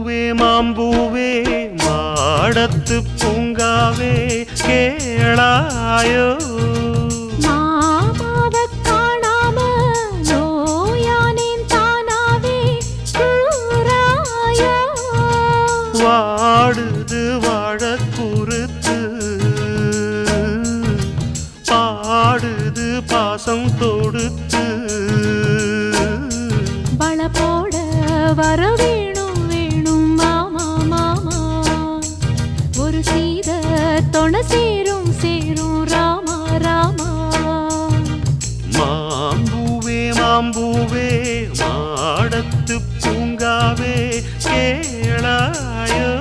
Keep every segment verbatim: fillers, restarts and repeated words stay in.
மாம்பூவே மாம்பூவே மாடத்து பூங்காவே கேளாயோ வாடுது வாழ குறுத்து பாடுது பாசம் தொடுத்து வள போட வர வேணும் வேணும் மாமா மாமா ஒரு சீத தொண சேரும் சேரும் ராமா ராமா மாம்பூவே மாம்பூவே மாடத்து பூங்காவே கேளாயோ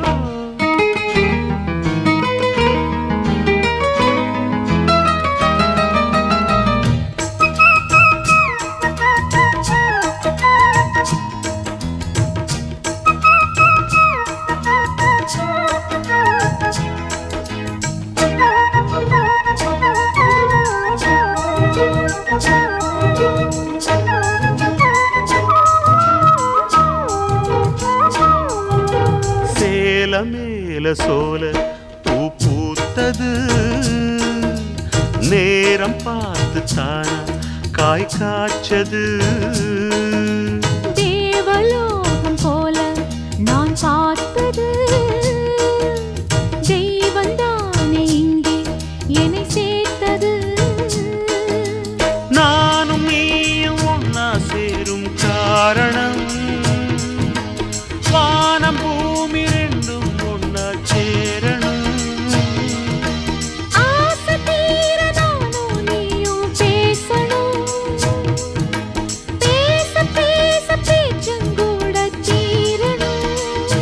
மேல சோல பூ பூத்தது நேரம் பார்த்து தானா காய் காய்ச்சது தேவலோகம் போல நான் பார்த்தது தெய்வந்தானே இங்கே என்னை சேர்த்தது நானும் நீயும் ஒன்னா சேரும் காரணம் வானம் பூமி ரெண்டும் ஒன்னா சேரணும் ஆசை தீர நானும் நீயும் பேசணும் பேச பேச பேச்சங்கூட தீரணும்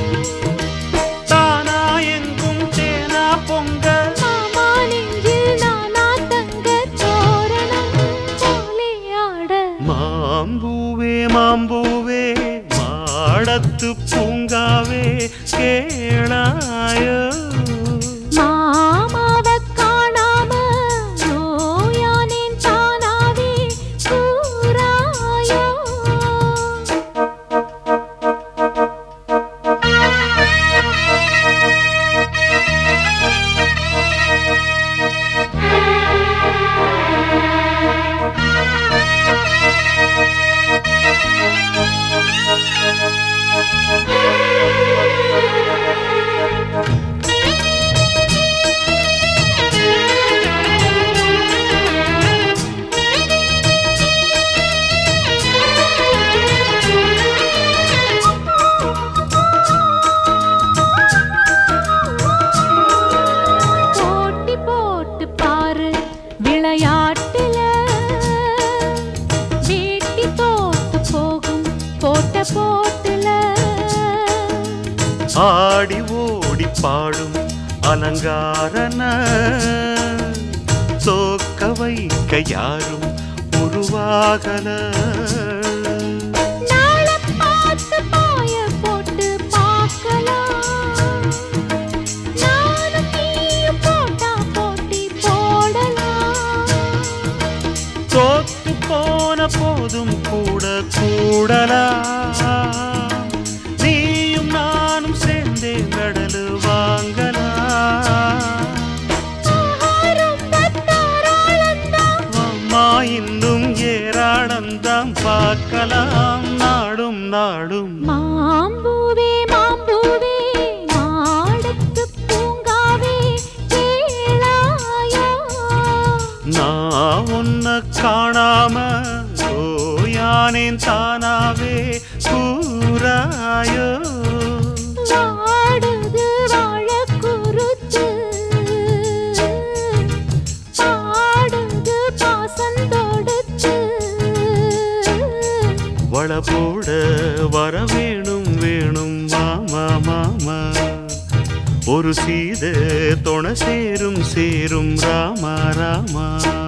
தானா எங்கும் தேனா பொங்க மாமா நெஞ்சில் நானா தங்க தோரணம் போலே ஆட மாம்பூவே மாம்பூவே மாடத்து பூங்காவே கேளாயோ மாமாவை காணாம நோயானேன் தானாவே கூறாயோ போட்டி போட்டு பாரு விளையாட்டுல வேட்டி தோத்து போகும் போட்ட போட்டுல ஆடி ஓடி பாடும் அலங்காரன தோக்க வைக்க யாரும் உருவாகல நாளை பார்த்து பாய போட்டு பார்க்கலாம் நானும் நீயும் போட்டா போட்டி போடலாம் தோத்து போன போதும் கூட கூடலா நீயும் நானும் சேர்ந்தே கடலு வாங்கலா அம்மா இன்னும் ஏராளந்தான் பார்க்கலாம் நாடும் நாடும் மாம்பூவே மாம்பூவே மாடத்து பூங்காவே கேளாயோ நான் உன்னை காணாம ஓயானேன் தானாவே கூறாயோ வாடுது வாழ குறுத்து பாடுது பாசம் தொடுத்து வள போட வர வேணும் வேணும் மாமா மாமா ஒரு சீத தொண சேரும் சேரும் ராமா ராமா